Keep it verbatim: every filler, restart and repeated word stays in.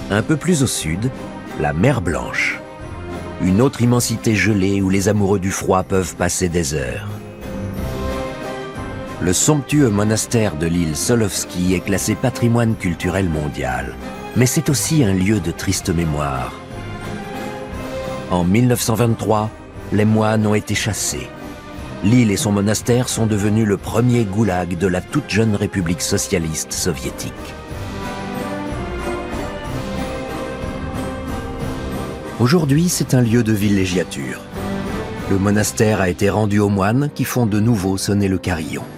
Un peu plus au sud, la mer Blanche. Une autre immensité gelée où les amoureux du froid peuvent passer des heures. Le somptueux monastère de l'île Solovski est classé patrimoine culturel mondial, mais c'est aussi un lieu de triste mémoire. En mille neuf cent vingt-trois, les moines ont été chassés. L'île et son monastère sont devenus le premier goulag de la toute jeune République socialiste soviétique. Aujourd'hui, c'est un lieu de villégiature. Le monastère a été rendu aux moines qui font de nouveau sonner le carillon.